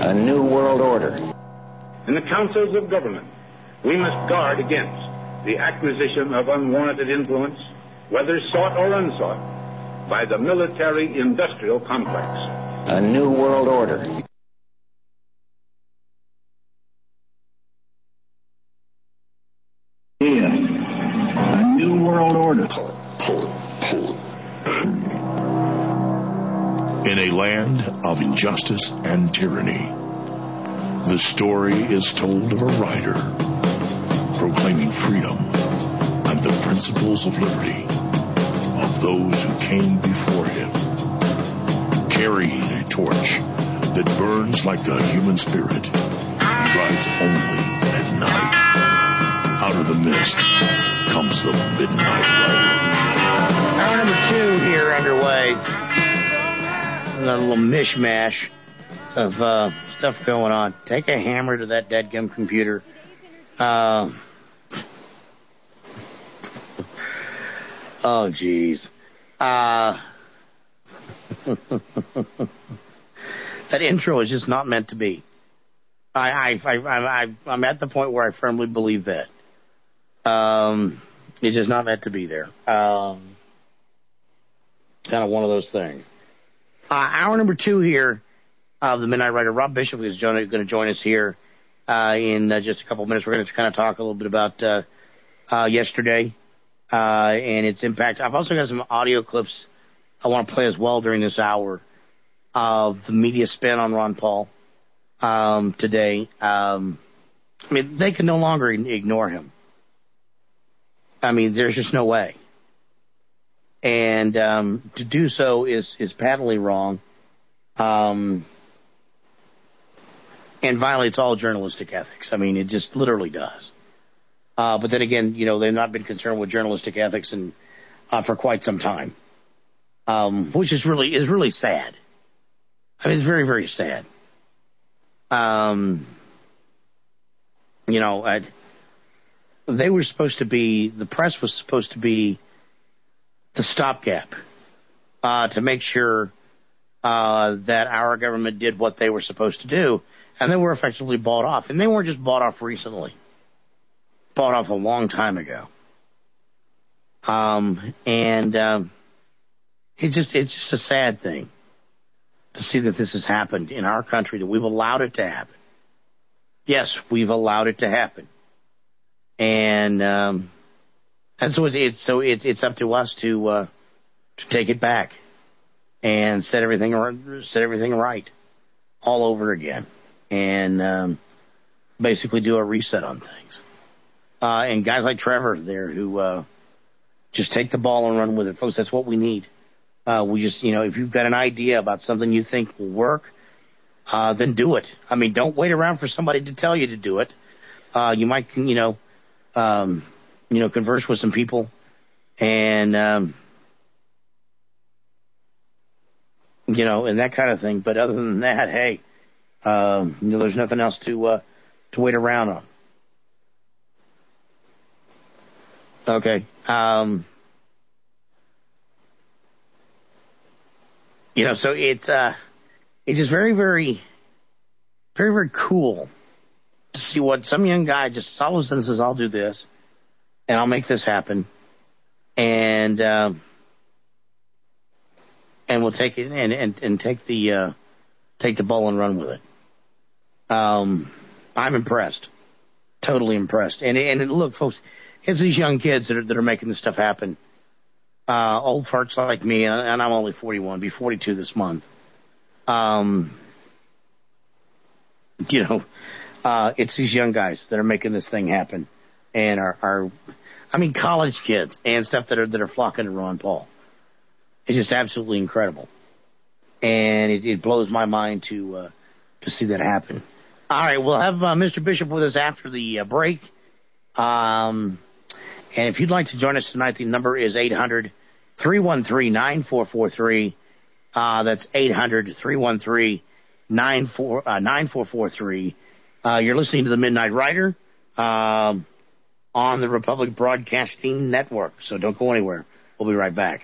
A new world order. In the councils of government, we must guard against the acquisition of unwarranted influence, whether sought or unsought, by the military-industrial complex. A new world order. A new world order. In a land of injustice and tyranny, the story is told of a rider proclaiming freedom and the principles of liberty of those who came before him, carrying a torch that burns like the human spirit and rides only at night. Out of the mist comes the Midnight Rider. Hour number 2 here underway. A little mishmash of stuff going on. Take a hammer to that dadgum computer. Oh, jeez. That intro is just not meant to be. I'm at the point where I firmly believe that. It's just not meant to be there. Kind of one of those things. Hour number 2 here of the Midnight Rider. Rob Bishop is going to join us here in just a couple of minutes. We're going to kind of talk a little bit about yesterday and its impact. I've also got some audio clips I want to play as well during this hour of the media spin on Ron Paul today. I mean, they can no longer ignore him. I mean, there's just no way. And to do so is patently wrong, and violates all journalistic ethics. I mean, it just literally does. But then again, you know, they've not been concerned with journalistic ethics for quite some time, which is really sad. I mean, it's very, very sad. You know, they were supposed to be, the press was supposed to be the stopgap to make sure that our government did what they were supposed to do, and they were effectively bought off. And they weren't just bought off recently, bought off a long time ago. It's just a sad thing to see that this has happened in our country, that we've allowed it to happen. Yes, we've allowed it to happen, and so it's up to us to take it back and set everything right all over again, and basically do a reset on things. And guys like Trevor there who just take the ball and run with it, folks. That's what we need. We just, you know, if you've got an idea about something you think will work, then do it. I mean, don't wait around for somebody to tell you to do it. You might, converse with some people and, and that kind of thing. But other than that, hey, there's nothing else to wait around on. Okay. So it's just very, very, very, very cool to see what some young guy just all of a sudden says, I'll do this and I'll make this happen. And we'll take it and take the ball and run with it. I'm impressed. Totally impressed. And look, folks, it's these young kids that are making this stuff happen. Old farts like me, and I'm only 41, be 42 this month. It's these young guys that are making this thing happen, and are college kids and stuff that are flocking to Ron Paul. It's just absolutely incredible, and it blows my mind to see that happen. All right, we'll have Mr. Bishop with us after the break. And if you'd like to join us tonight, the number is 800-313-9443. That's 800-313-9443. You're listening to the Midnight Rider on the Republic Broadcasting Network. So don't go anywhere. We'll be right back.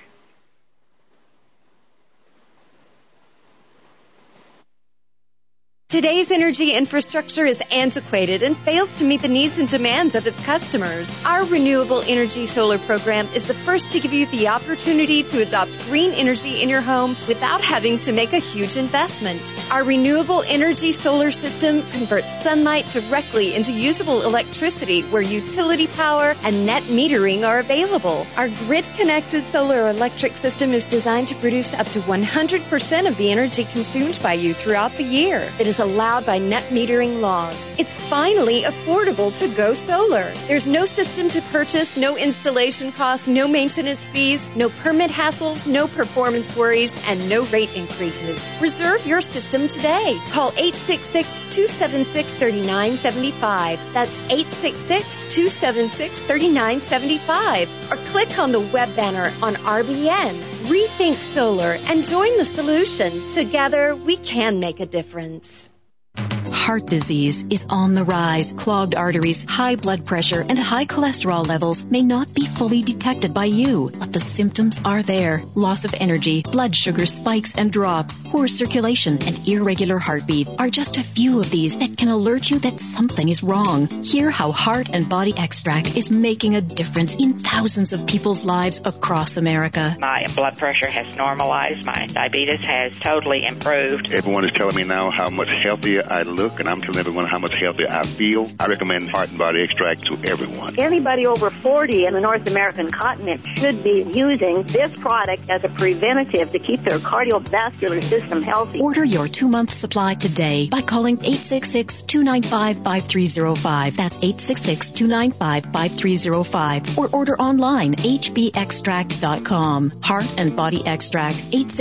Today's energy infrastructure is antiquated and fails to meet the needs and demands of its customers. Our Renewable Energy Solar program is the first to give you the opportunity to adopt green energy in your home without having to make a huge investment. Our Renewable Energy Solar system converts sunlight directly into usable electricity where utility power and net metering are available. Our grid-connected solar electric system is designed to produce up to 100% of the energy consumed by you throughout the year. It is allowed by net metering laws. It's finally affordable to go solar. There's no system to purchase, no installation costs, no maintenance fees, no permit hassles, no performance worries, and no rate increases. Reserve your system today. Call 866-276-3975. That's 866-276-3975. Or click on the web banner on RBN. Rethink Solar and join the solution. Together, we can make a difference. Heart disease is on the rise. Clogged arteries, high blood pressure, and high cholesterol levels may not be fully detected by you, but the symptoms are there. Loss of energy, blood sugar spikes and drops, poor circulation, and irregular heartbeat are just a few of these that can alert you that something is wrong. Hear how Heart and Body Extract is making a difference in thousands of people's lives across America. My blood pressure has normalized. My diabetes has totally improved. Everyone is telling me now how much healthier I look, and I'm telling everyone how much healthier I feel. I recommend Heart and Body Extract to everyone. Anybody over 40 in the North American continent should be using this product as a preventative to keep their cardiovascular system healthy. Order your 2-month supply today by calling 866-295-5305. That's 866-295-5305. Or order online, hbextract.com. Heart and Body Extract,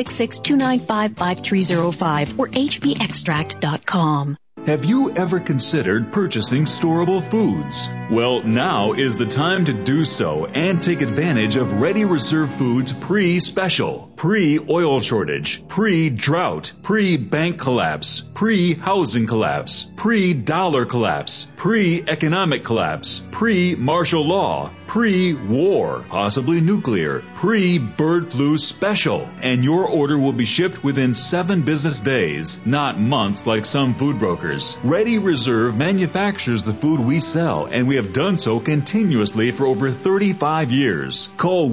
866-295-5305 or hbextract.com. Have you ever considered purchasing storable foods? Well, now is the time to do so and take advantage of Ready Reserve Foods pre-special, pre-oil shortage, pre-drought, pre-bank collapse, pre-housing collapse, pre-dollar collapse, pre-economic collapse, pre-martial law, pre-war, possibly nuclear, pre-bird flu special. And your order will be shipped within 7 business days, not months like some food brokers. Ready Reserve manufactures the food we sell, and we have done so continuously for over 35 years. Call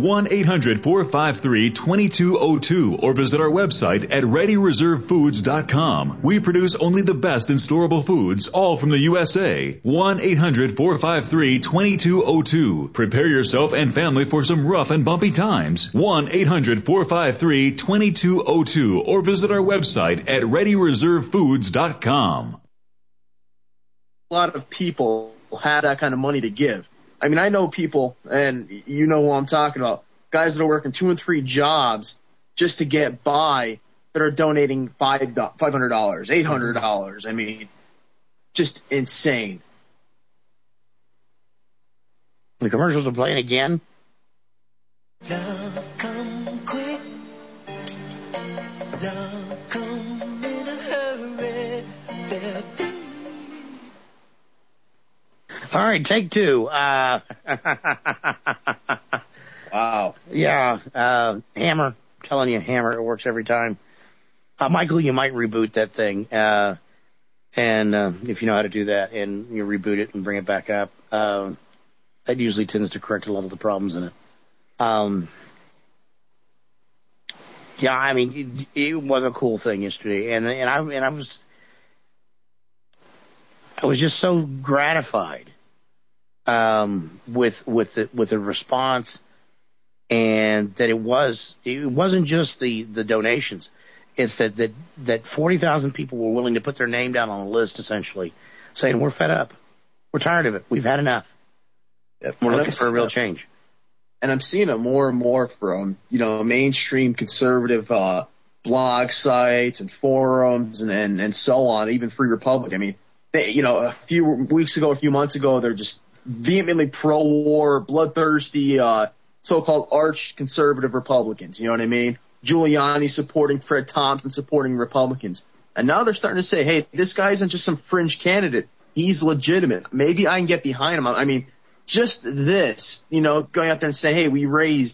1-800-453-2202 or visit our website at ReadyReserveFoods.com. We produce only the best in storable foods, all from the USA. 1-800-453-2202. Prepare yourself and family for some rough and bumpy times. 1-800-453-2202 or visit our website at ReadyReserveFoods.com. A lot of people have that kind of money to give. I mean, I know people, and you know who I'm talking about, guys that are working 2 and 3 jobs just to get by that are donating $500, $800. I mean, just insane. The commercials are playing again. Love come quick. Love come in a hurry. All right, take 2. Wow. Yeah, Hammer. Telling you, Hammer, it works every time. Michael, you might reboot that thing. And if you know how to do that, and you reboot it and bring it back up, that usually tends to correct a lot of the problems in it. Yeah, I mean, it was a cool thing yesterday, and I was just so gratified with the response, and that it wasn't just the donations. It's that 40,000 people were willing to put their name down on a list, essentially, saying we're fed up, we're tired of it, we've had enough. We're looking for a real change. And I'm seeing it more and more from, mainstream conservative blog sites and forums and so on, even Free Republic. I mean, a few months ago, they're just vehemently pro-war, bloodthirsty, so-called arch-conservative Republicans. You know what I mean? Giuliani supporting Fred Thompson, supporting Republicans. And now they're starting to say, hey, this guy isn't just some fringe candidate. He's legitimate. Maybe I can get behind him. I mean, just this, going out there and saying, hey, we raised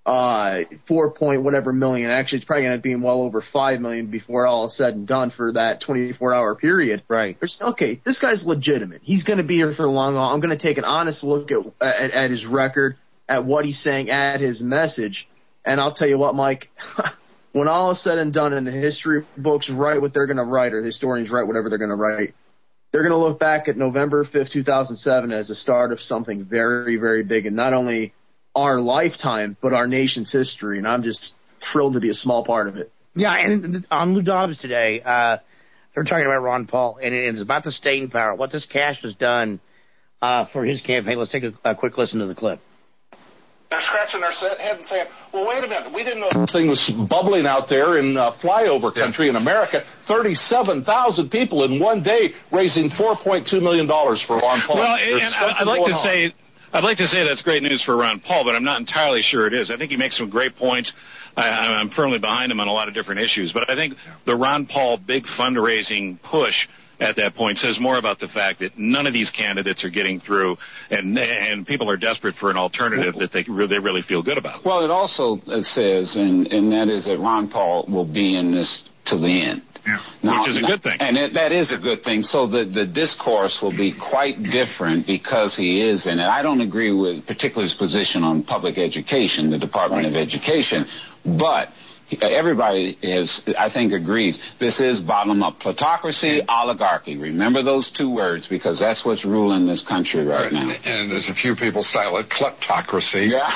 4 point whatever million. Actually, it's probably going to end up being well over 5 million before all is said and done for that 24-hour period. Right. Okay, this guy's legitimate. He's going to be here for the long haul. I'm going to take an honest look at his record, at what he's saying, at his message. And I'll tell you what, Mike, when all is said and done and the history books write what they're going to write, or the historians write whatever they're going to write, they're going to look back at November 5th, 2007 as the start of something very, very big, and not only our lifetime, but our nation's history. And I'm just thrilled to be a small part of it. Yeah, and on Lou Dobbs today, they're talking about Ron Paul, and it's about the staying power, what this cash has done for his campaign. Let's take a quick listen to the clip. They're scratching their head and saying, well, wait a minute, we didn't know this thing was bubbling out there in flyover country in America. 37,000 people in one day raising $4.2 million for Ron Paul. Well, and I'd like to say that's great news for Ron Paul, but I'm not entirely sure it is. I think he makes some great points. I'm firmly behind him on a lot of different issues, but I think the Ron Paul big fundraising push at that point says more about the fact that none of these candidates are getting through, and people are desperate for an alternative that they really feel good about. Well, it also says, and that is that Ron Paul will be in this to the end. Yeah. Now, which is a good thing. And that is a good thing. So the discourse will be quite different because he is in it. I don't agree with particularly his position on public education, the Department of Education, but everybody I think, agrees. This is bottom-up plutocracy, oligarchy. Remember those two words because that's what's ruling this country right now. And as a few people style it, kleptocracy. Yeah.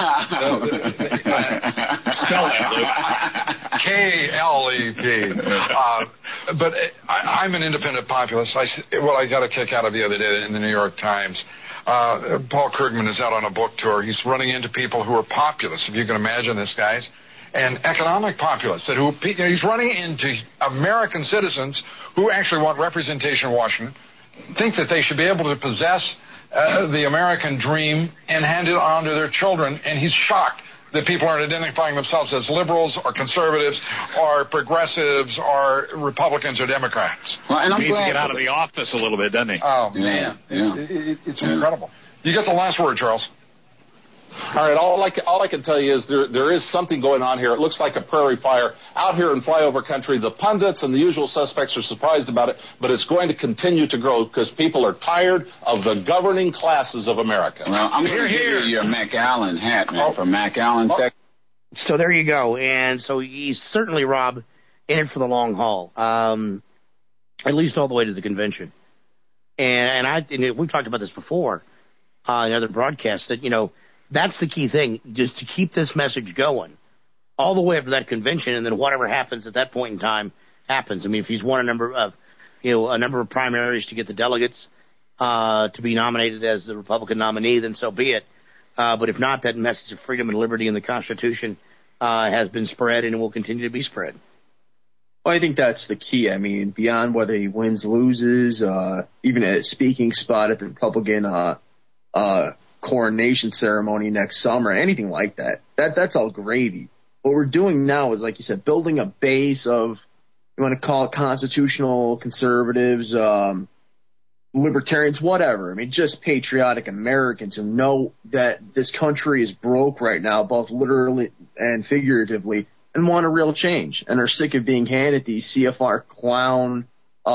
Spell that, Luke. K-L-E-P. But I'm an independent populist. I got a kick out of the other day in the New York Times. Paul Krugman is out on a book tour. He's running into people who are populists, if you can imagine this, guys. And economic populists he's running into American citizens who actually want representation in Washington, think that they should be able to possess the American dream and hand it on to their children. And he's shocked that people aren't identifying themselves as liberals or conservatives or progressives or Republicans or Democrats. Well, and he needs to get out of the office a little bit, doesn't he? Oh, man. It's incredible. You get the last word, Charles. All right, all I can tell you is there is something going on here. It looks like a prairie fire out here in flyover country. The pundits and the usual suspects are surprised about it, but it's going to continue to grow because people are tired of the governing classes of America. Well, I'm going to give you your McAllen hat, man, from McAllen, Texas. So there you go. And so he's certainly, Rob, in it for the long haul, at least all the way to the convention. And we've talked about this before in other broadcasts that, that's the key thing, just to keep this message going all the way up to that convention, and then whatever happens at that point in time happens. I mean, if he's won a number of primaries to get the delegates to be nominated as the Republican nominee, then so be it. But if not, that message of freedom and liberty in the Constitution has been spread and it will continue to be spread. Well, I think that's the key. I mean, beyond whether he wins, loses, even a speaking spot at the Republican coronation ceremony next summer, anything like that's all gravy. What we're doing now is, like you said, building a base of, you want to call it constitutional conservatives, libertarians, whatever. I mean, just patriotic Americans who know that this country is broke right now, both literally and figuratively, and want a real change, and are sick of being handed these CFR clown,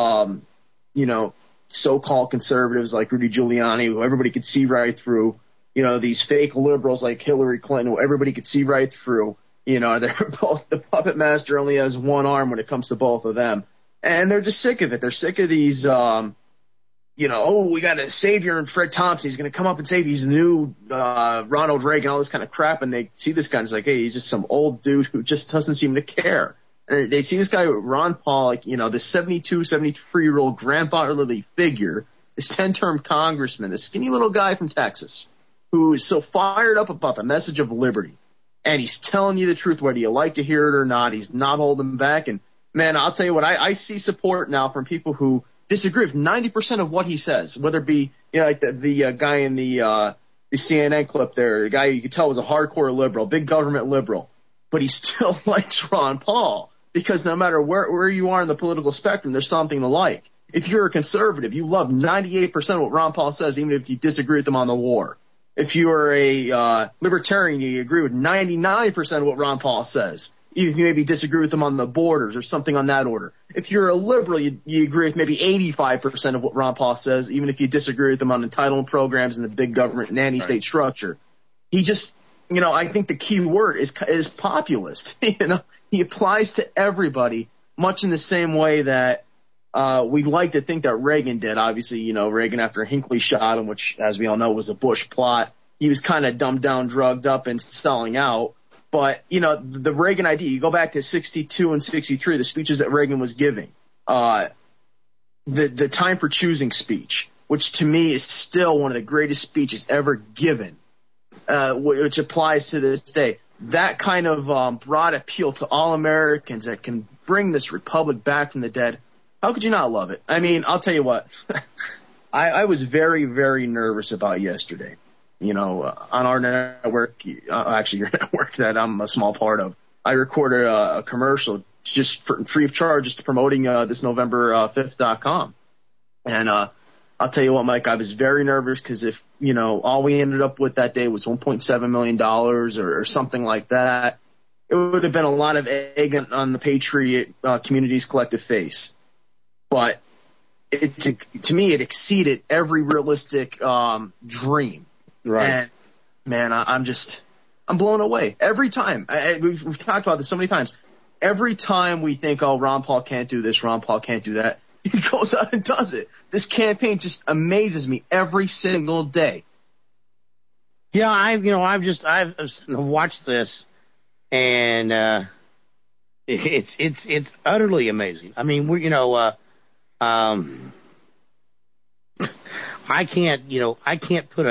so-called conservatives like Rudy Giuliani, who everybody could see right through, these fake liberals like Hillary Clinton, who everybody could see right through. They're both, the puppet master only has one arm when it comes to both of them. And they're just sick of it. They're sick of these, we got a savior in Fred Thompson. He's going to come up and save these new Ronald Reagan, all this kind of crap. And they see this guy and it's like, hey, he's just some old dude who just doesn't seem to care. And they see this guy, Ron Paul, this 72, 73-year-old grandfatherly figure, this 10-term congressman, this skinny little guy from Texas, who is so fired up about the message of liberty. And he's telling you the truth, whether you like to hear it or not. He's not holding back. And, man, I'll tell you what, I see support now from people who disagree with 90% of what he says, whether it be, like the guy in the CNN clip there, a guy you could tell was a hardcore liberal, big government liberal. But he still likes Ron Paul. Because no matter where you are in the political spectrum, there's something to like. If you're a conservative, you love 98% of what Ron Paul says, even if you disagree with him on the war. If you are a libertarian, you agree with 99% of what Ron Paul says. Even if you maybe disagree with him on the borders or something on that order. If you're a liberal, you agree with maybe 85% of what Ron Paul says, even if you disagree with him on entitlement programs and the big government nanny state structure. He just, I think the key word is populist. He applies to everybody, much in the same way that we'd like to think that Reagan did. Obviously, Reagan, after Hinckley shot him, which, as we all know, was a Bush plot, he was kind of dumbed down, drugged up, and selling out. But, the Reagan idea, you go back to 62 and 63, the speeches that Reagan was giving, the time for choosing speech, which to me is still one of the greatest speeches ever given, which applies to this day. That kind of broad appeal to all Americans that can bring this republic back from the dead. How could you not love it? I mean, I'll tell you what, I was very, very nervous about yesterday. On our network, actually your network that I'm a small part of, I recorded a commercial just for free of charge, just promoting this November 5th.com. And I'll tell you what, Mike, I was very nervous because if, all we ended up with that day was $1.7 million or something like that, it would have been a lot of egg on the Patriot community's collective face. But to me, it exceeded every realistic dream. Right. And, man, I'm blown away. Every time. We've talked about this so many times. Every time we think, Ron Paul can't do this, Ron Paul can't do that, he goes out and does it. This campaign just amazes me every single day. Yeah, I've watched this, and it's utterly amazing. I mean, I can't put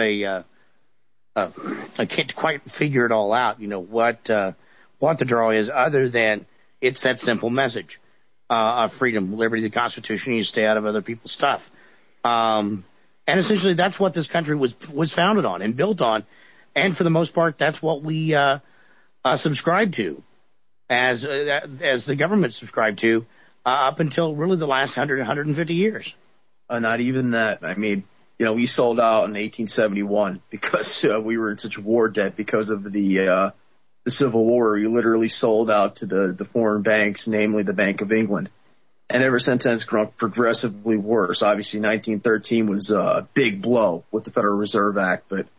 I can't quite figure it all out, what the draw is, other than it's that simple message of freedom, liberty, the Constitution. You stay out of other people's stuff, and essentially that's what this country was founded on and built on, and for the most part, that's what we subscribe to, as the government subscribed to up until really the last 150 years. Not even that. I mean, we sold out in 1871 because we were in such war debt because of the Civil War. We literally sold out to the foreign banks, namely the Bank of England. And ever since then, it's grown progressively worse. Obviously, 1913 was a big blow with the Federal Reserve Act. But,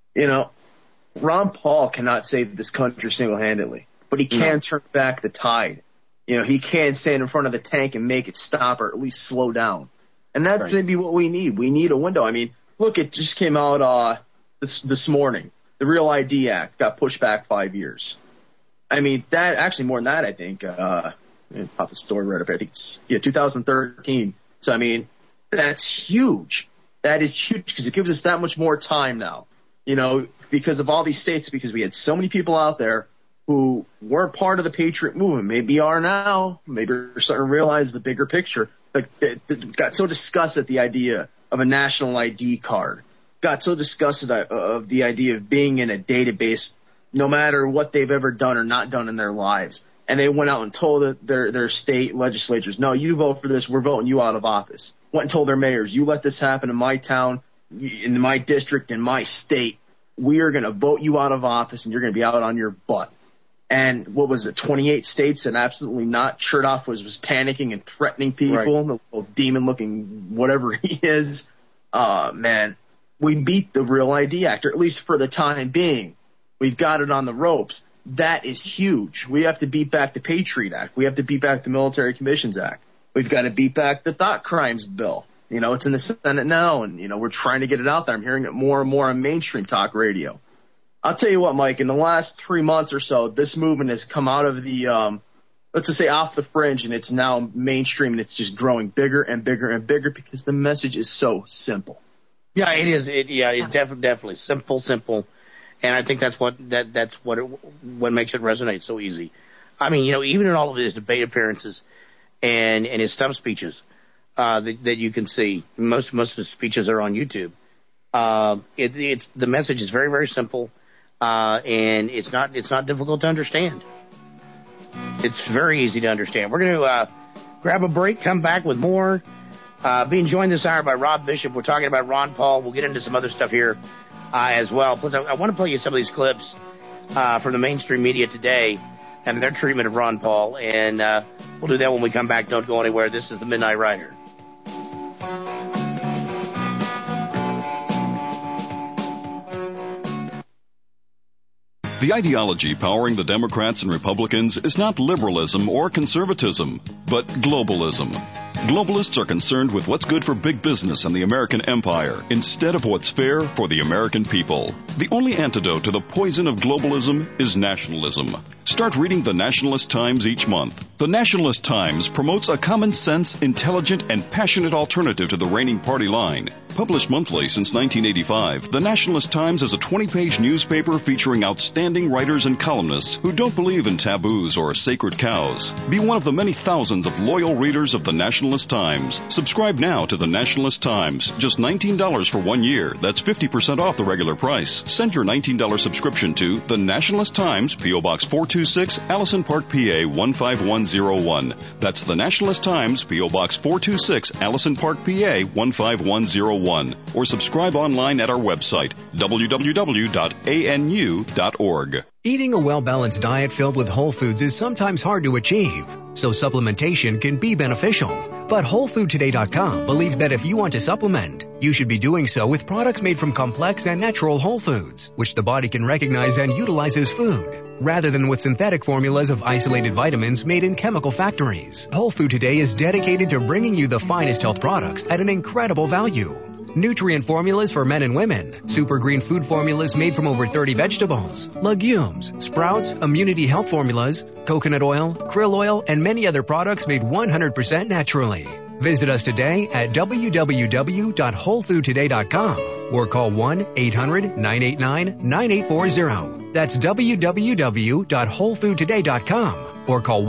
Ron Paul cannot save this country single-handedly. But he can turn back the tide. He can stand in front of the tank and make it stop or at least slow down. And that's maybe what we need. We need a window. I mean, look, it just came out this morning. The Real ID Act got pushed back 5 years. I mean, that actually more than that, I think. Pop the story right up here. I think it's 2013. So I mean, that's huge. That is huge because it gives us that much more time now. Because of all these states, because we had so many people out there who weren't part of the Patriot movement, maybe are now, maybe are starting to realize the bigger picture. Like, got so disgusted at the idea of a national ID card, got so disgusted of the idea of being in a database no matter what they've ever done or not done in their lives. And they went out and told their state legislatures, no, you vote for this, we're voting you out of office. Went and told their mayors, you let this happen in my town, in my district, in my state, we are going to vote you out of office and you're going to be out on your butt. And what was it, 28 states and absolutely not. Chertoff was panicking and threatening people, the little demon-looking whatever he is. Man, we beat the Real ID Act, or at least for the time being. We've got it on the ropes. That is huge. We have to beat back the Patriot Act. We have to beat back the Military Commissions Act. We've got to beat back the thought crimes bill. It's in the Senate now, and, we're trying to get it out there. I'm hearing it more and more on mainstream talk radio. I'll tell you what, Mike, in the last 3 months or so, this movement has come out of the, let's just say off the fringe, and it's now mainstream, and it's just growing bigger and bigger and bigger because the message is so simple. Yeah, it is. It's definitely simple. And I think that's what makes it resonate so easy. I mean, even in all of his debate appearances and his stump speeches, that you can see, most of his speeches are on YouTube. It's the message is very, very simple. And it's not difficult to understand. It's very easy to understand. We're going to grab a break, come back with more. Being joined this hour by Rob Bishop. We're talking about Ron Paul. We'll get into some other stuff here as well. Plus, I want to play you some of these clips from the mainstream media today and their treatment of Ron Paul. And we'll do that when we come back. Don't go anywhere. This is the Midnight Rider. The ideology powering the Democrats and Republicans is not liberalism or conservatism, but globalism. Globalists are concerned with what's good for big business and the American empire instead of what's fair for the American people. The only antidote to the poison of globalism is nationalism. Start reading the Nationalist Times each month. The Nationalist Times promotes a common sense, intelligent, and passionate alternative to the reigning party line. Published monthly since 1985, the Nationalist Times is a 20-page newspaper featuring outstanding writers and columnists who don't believe in taboos or sacred cows. Be one of the many thousands of loyal readers of the Nationalist Times. Subscribe now to the Nationalist Times. Just $19 for 1 year. That's 50% off the regular price. Send your $19 subscription to the Nationalist Times, P.O. Box 426, Allison Park, PA 15101. That's the Nationalist Times, P.O. Box 426, Allison Park, PA 15101. Or subscribe online at our website, www.anu.org. Eating a well-balanced diet filled with whole foods is sometimes hard to achieve, so supplementation can be beneficial. But WholeFoodToday.com believes that if you want to supplement, you should be doing so with products made from complex and natural whole foods, which the body can recognize and utilize as food, rather than with synthetic formulas of isolated vitamins made in chemical factories. Whole Food Today is dedicated to bringing you the finest health products at an incredible value. Nutrient formulas for men and women, super green food formulas made from over 30 vegetables, legumes, sprouts, immunity health formulas, coconut oil, krill oil, and many other products made 100% naturally. Visit us today at www.wholefoodtoday.com or call 1-800-989-9840. That's www.wholefoodtoday.com. Or call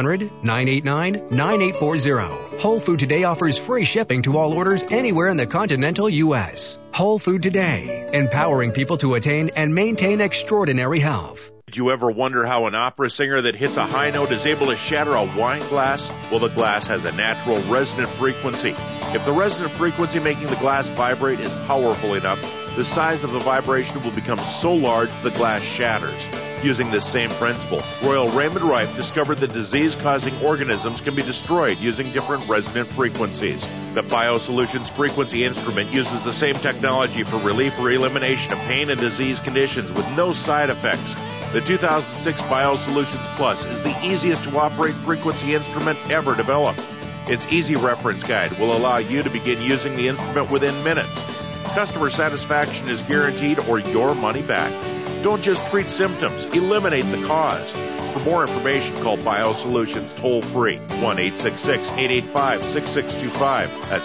1-800-989-9840. Whole Food Today offers free shipping to all orders anywhere in the continental U.S. Whole Food Today, empowering people to attain and maintain extraordinary health. Did you ever wonder how an opera singer that hits a high note is able to shatter a wine glass? Well, the glass has a natural resonant frequency. If the resonant frequency making the glass vibrate is powerful enough, the size of the vibration will become so large the glass shatters. Using this same principle, Royal Raymond Rife discovered that disease-causing organisms can be destroyed using different resonant frequencies. The BioSolutions frequency instrument uses the same technology for relief or elimination of pain and disease conditions with no side effects. The 2006 BioSolutions Plus is the easiest to operate frequency instrument ever developed. Its easy reference guide will allow you to begin using the instrument within minutes. Customer satisfaction is guaranteed or your money back. Don't just treat symptoms, eliminate the cause. For more information, call BioSolutions toll-free, 1-866-885-6625. That's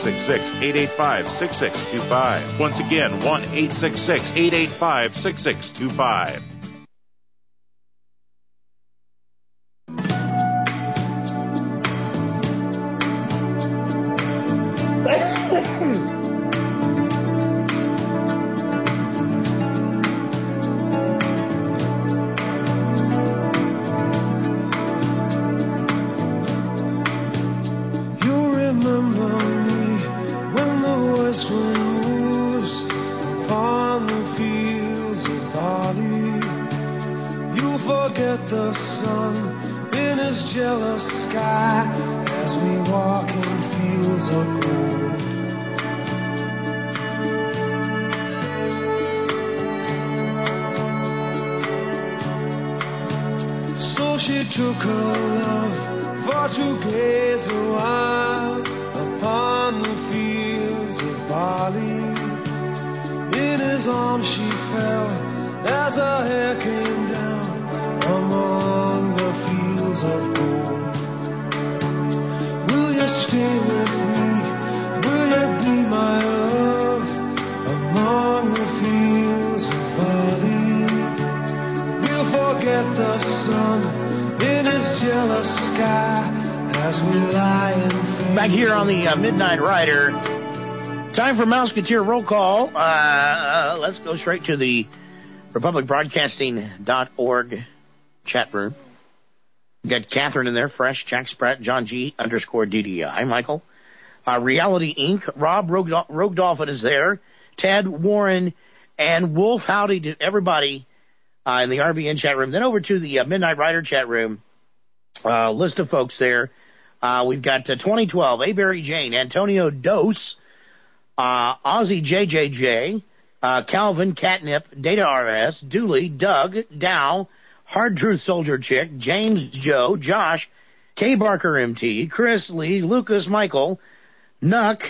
1-866-885-6625. Once again, 1-866-885-6625. Took her love for to gaze a while upon the fields of barley. In his arms she fell as her hair came down among the fields of gold. Will you stay with me? Will you be my love among the fields of barley? We'll forget the sun in his jealous sky as we lie in faith. Back here on the Midnight Rider, time for Mouseketeer Roll Call. Let's go straight to the republicbroadcasting.org chat room. We got Catherine in there, fresh, Jack Spratt, John G _DDI, Michael. Reality Inc., Rob Rogue Dolphin is there, Ted Warren, And Wolf, howdy to everybody in the RBN chat room. Then over to the Midnight Rider chat room. List of folks there. We've got 2012, A. Barry Jane, Antonio Dose, Ozzy JJJ, Calvin Catnip, Data RS, Dooley, Doug, Dow, Hard Truth Soldier Chick, James Joe, Josh, K. Barker MT, Chris Lee, Lucas Michael, Nuck,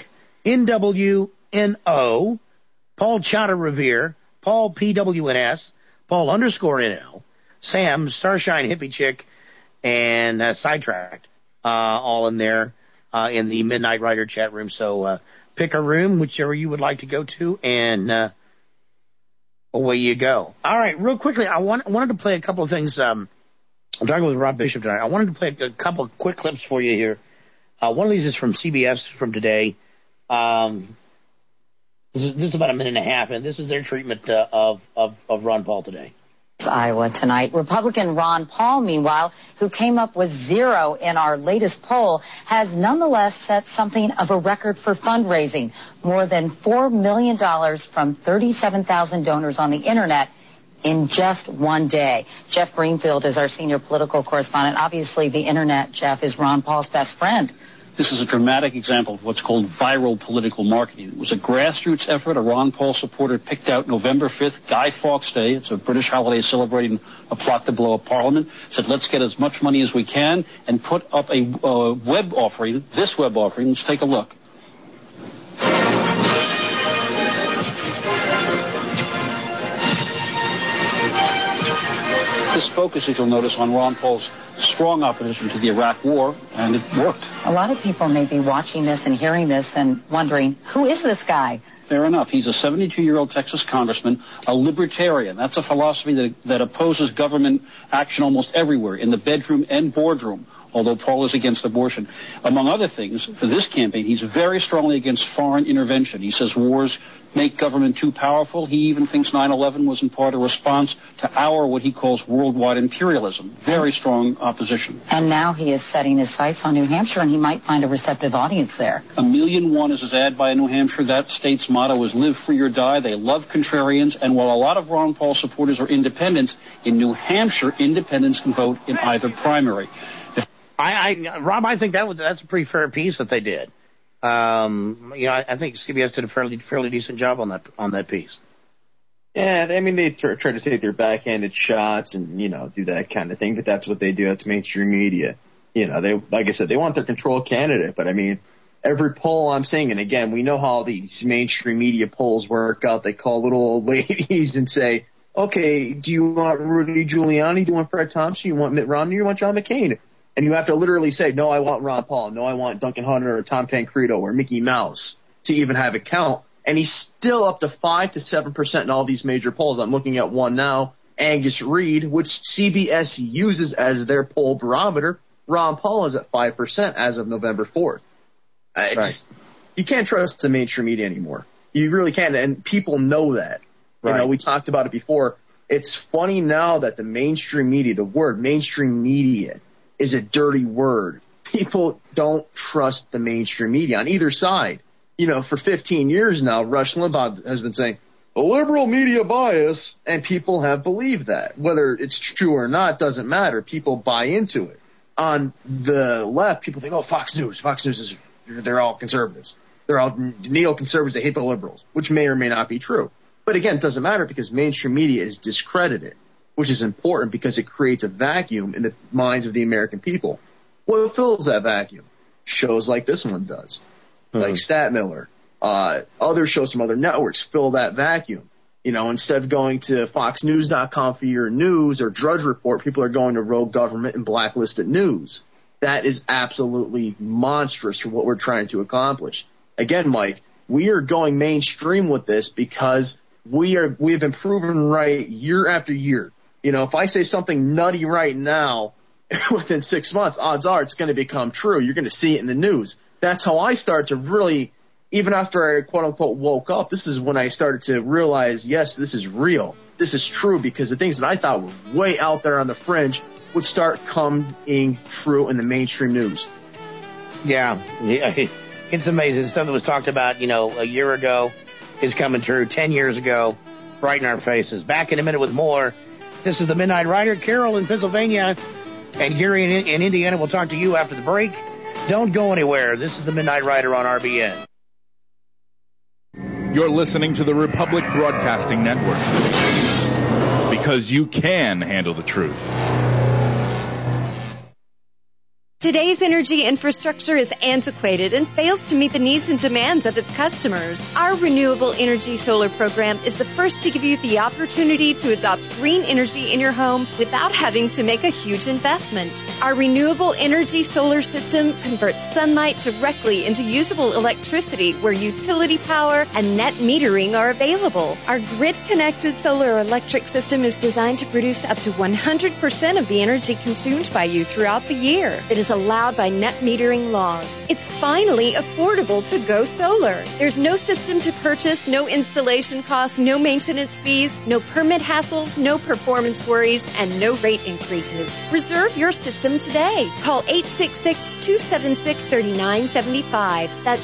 NWNO, Paul Chowder Revere, Paul PWNS, Paul _NL, Sam, Starshine Hippie Chick, and Sidetracked, all in there in the Midnight Rider chat room. So pick a room, whichever you would like to go to, and away you go. All right, real quickly, I wanted to play a couple of things. I'm talking with Rob Bishop tonight. I wanted to play a couple of quick clips for you here. One of these is from CBS from today. This is about a minute and a half, and this is their treatment of Ron Paul today. Iowa tonight. Republican Ron Paul, meanwhile, who came up with 0 in our latest poll, has nonetheless set something of a record for fundraising. More than $4 million from 37,000 donors on the internet in just one day. Jeff Greenfield is our senior political correspondent. Obviously, the internet, Jeff, is Ron Paul's best friend. This is a dramatic example of what's called viral political marketing. It was a grassroots effort. A Ron Paul supporter picked out November 5th, Guy Fawkes Day. It's a British holiday celebrating a plot to blow up Parliament. Said, let's get as much money as we can and put up a web offering, this web offering. Let's take a look. This focuses, you'll notice, on Ron Paul's strong opposition to the Iraq War, and it worked. A lot of people may be watching this and hearing this and wondering, who is this guy? Fair enough. He's a 72-year-old Texas congressman, a libertarian. That's a philosophy that opposes government action almost everywhere, in the bedroom and boardroom, although Paul is against abortion. Among other things, for this campaign, he's very strongly against foreign intervention. He says wars make government too powerful. He even thinks 9/11 was in part a response to our, what he calls, worldwide imperialism. Very strong opposition. And now he is setting his sights on New Hampshire, and he might find a receptive audience there. 1,000,001 is his ad by New Hampshire. That state's motto is live free or die. They love contrarians, and while a lot of Ron Paul supporters are independents, in New Hampshire, independents can vote in either primary. Rob, I think that's a pretty fair piece that they did. I think CBS did a fairly decent job on that piece. Yeah, I mean, they try to take their backhanded shots and, do that kind of thing, but that's what they do. That's mainstream media. They, like I said, they want their control candidate, but I mean, every poll I'm seeing, and again, we know how these mainstream media polls work out. They call little old ladies and say, okay, do you want Rudy Giuliani? Do you want Fred Thompson? Do you want Mitt Romney? Do you want John McCain? And you have to literally say, no, I want Ron Paul. No, I want Duncan Hunter or Tom Tancredo or Mickey Mouse to even have a count. And he's still up to 5 to 7% in all these major polls. I'm looking at one now, Angus Reid, which CBS uses as their poll barometer. Ron Paul is at 5% as of November 4th. Right. You can't trust the mainstream media anymore. You really can't, and people know that. Right. We talked about it before. It's funny now that the mainstream media, the word mainstream media, is a dirty word. People don't trust the mainstream media on either side. For 15 years now, Rush Limbaugh has been saying, a liberal media bias, and people have believed that. Whether it's true or not doesn't matter. People buy into it. On the left, people think, Fox News they're all conservatives. They're all neoconservatives. They hate the liberals, which may or may not be true. But again, it doesn't matter because mainstream media is discredited, which is important because it creates a vacuum in the minds of the American people. What fills that vacuum? Shows like this one does, like Stat Miller. Other shows from other networks fill that vacuum. Instead of going to FoxNews.com for your news or Drudge Report, people are going to Rogue Government and Blacklisted News. That is absolutely monstrous for what we're trying to accomplish. Again, Mike, we are going mainstream with this because we have been proven right year after year. If I say something nutty right now, within 6 months, odds are it's going to become true. You're going to see it in the news. That's how I started to really, even after I quote unquote woke up, this is when I started to realize, yes, this is real. This is true because the things that I thought were way out there on the fringe would start coming true in the mainstream news. Yeah. It's amazing. Stuff that was talked about, a year ago is coming true. 10 years ago right in our faces. Back in a minute with more. This is the Midnight Rider. Carol in Pennsylvania and Gary in Indiana. We'll talk to you after the break. Don't go anywhere. This is the Midnight Rider on RBN. You're listening to the Republic Broadcasting Network, because you can handle the truth. Today's energy infrastructure is antiquated and fails to meet the needs and demands of its customers. Our Renewable Energy Solar program is the first to give you the opportunity to adopt green energy in your home without having to make a huge investment. Our Renewable Energy Solar system converts sunlight directly into usable electricity where utility power and net metering are available. Our grid-connected solar electric system is designed to produce up to 100% of the energy consumed by you throughout the year. It is allowed by net metering laws. It's finally affordable to go solar. There's no system to purchase, no installation costs, no maintenance fees, no permit hassles, no performance worries, and no rate increases. Reserve your system today. Call 866-276-3975. That's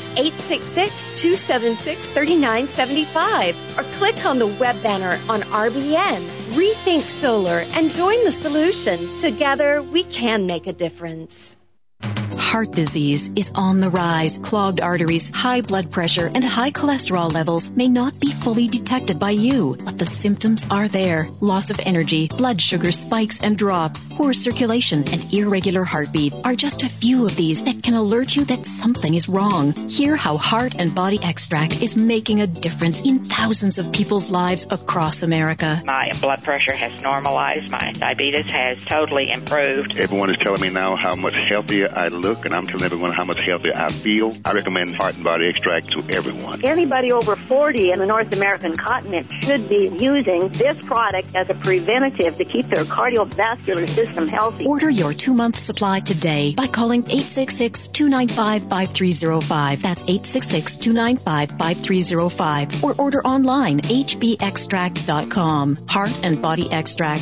866-276-3975. Or click on the web banner on RBN. Rethink Solar and join the solution. Together, we can make a difference. Heart disease is on the rise. Clogged arteries, high blood pressure, and high cholesterol levels may not be fully detected by you, but the symptoms are there. Loss of energy, blood sugar spikes and drops, poor circulation, and irregular heartbeat are just a few of these that can alert you that something is wrong. Hear how Heart and Body Extract is making a difference in thousands of people's lives across America. My blood pressure has normalized. My diabetes has totally improved. Everyone is telling me now how much healthier I look, and I'm telling everyone how much healthier I feel. I recommend Heart and Body Extract to everyone. Anybody over 40 in the North American continent should be using this product as a preventative to keep their cardiovascular system healthy. Order your 2-month supply today by calling 866-295-5305. That's 866-295-5305. Or order online, hbextract.com. Heart and Body Extract,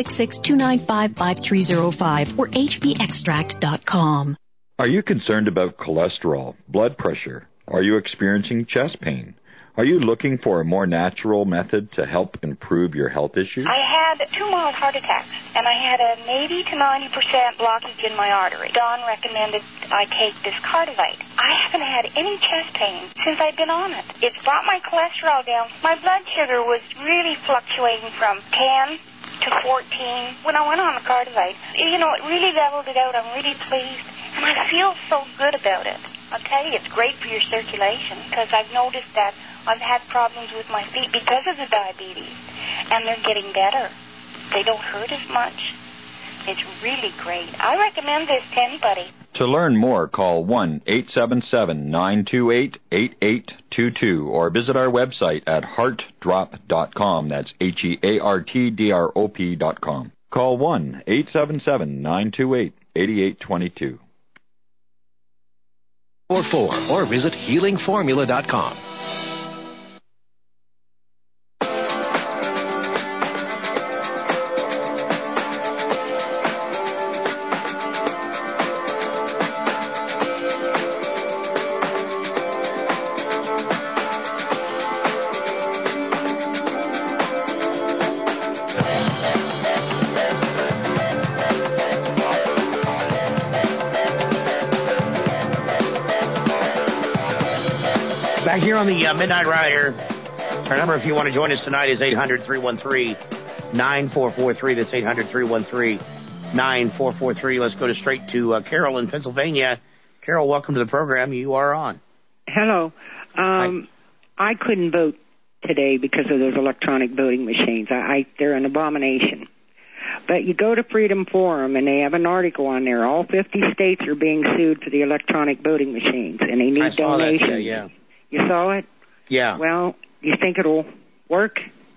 866-295-5305 or hbextract.com. Are you concerned about cholesterol, blood pressure? Are you experiencing chest pain? Are you looking for a more natural method to help improve your health issues? I had 2 mild heart attacks, and I had an 80 to 90% blockage in my artery. Don recommended I take this Cardivite. I haven't had any chest pain since I've been on it. It's brought my cholesterol down. My blood sugar was really fluctuating from 10 to 14 when I went on the Cardivite. You know, it really leveled it out. I'm really pleased. And I feel so good about it. I'll tell you, it's great for your circulation because I've noticed that I've had problems with my feet because of the diabetes, and they're getting better. They don't hurt as much. It's really great. I recommend this to anybody. To learn more, call 1-877-928-8822 or visit our website at heartdrop.com. That's HEARTDROP.com. Call 1-877-928-8822. or visit healingformula.com. Back here on the Midnight Rider, our number if you want to join us tonight is 800-313-9443. That's 800-313-9443. Let's go straight to Carol in Pennsylvania. Carol, welcome to the program. You are on. Hello. I couldn't vote today because of those electronic voting machines. They're an abomination. But you go to Freedom Forum, and they have an article on there. All 50 states are being sued for the electronic voting machines, and they need donations. That, yeah. You saw it? Yeah. Well, you think it'll work?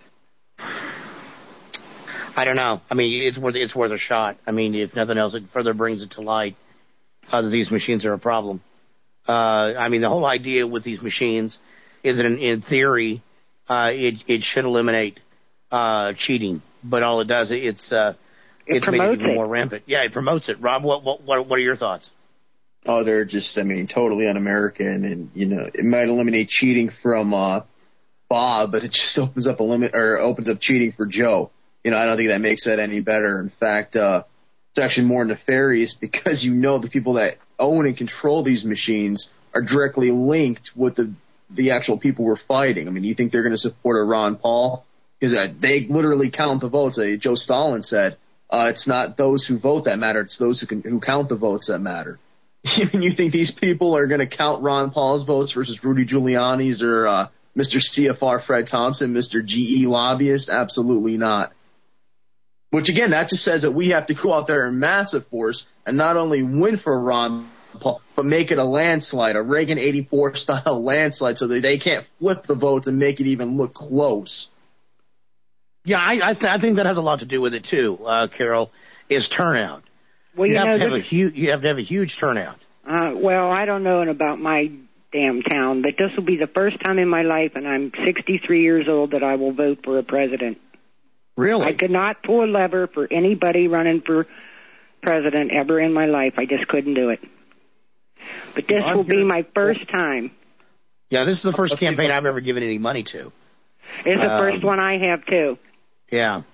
I don't know. I mean, it's worth a shot. I mean, if nothing else, it further brings it to light that these machines are a problem. I mean, the whole idea with these machines is that in theory, it should eliminate cheating, but all it does, it's made it even more rampant. Yeah, it promotes it. Rob, what are your thoughts? Oh, they're just, totally un-American, and, it might eliminate cheating from, Bob, but it just opens up opens up cheating for Joe. I don't think that makes that any better. In fact, it's actually more nefarious because the people that own and control these machines are directly linked with the actual people we're fighting. I mean, you think they're going to support a Ron Paul? Because they literally count the votes. Joe Stalin said, it's not those who vote that matter, it's those who count the votes that matter. You think these people are going to count Ron Paul's votes versus Rudy Giuliani's or Mr. CFR Fred Thompson, Mr. GE lobbyist? Absolutely not. Which, again, that just says that we have to go out there in massive force and not only win for Ron Paul, but make it a landslide, a Reagan 84-style landslide, so that they can't flip the votes and make it even look close. Yeah, I think that has a lot to do with it, too, Carol, is turnout. Well, you have to have a huge turnout. Well, I don't know about my damn town, but this will be the first time in my life, and I'm 63 years old, that I will vote for a president. Really? I could not pull a lever for anybody running for president ever in my life. I just couldn't do it. But this will be my first time. Yeah, this is the first campaign I've ever given any money to. It's the first one I have, too. Yeah.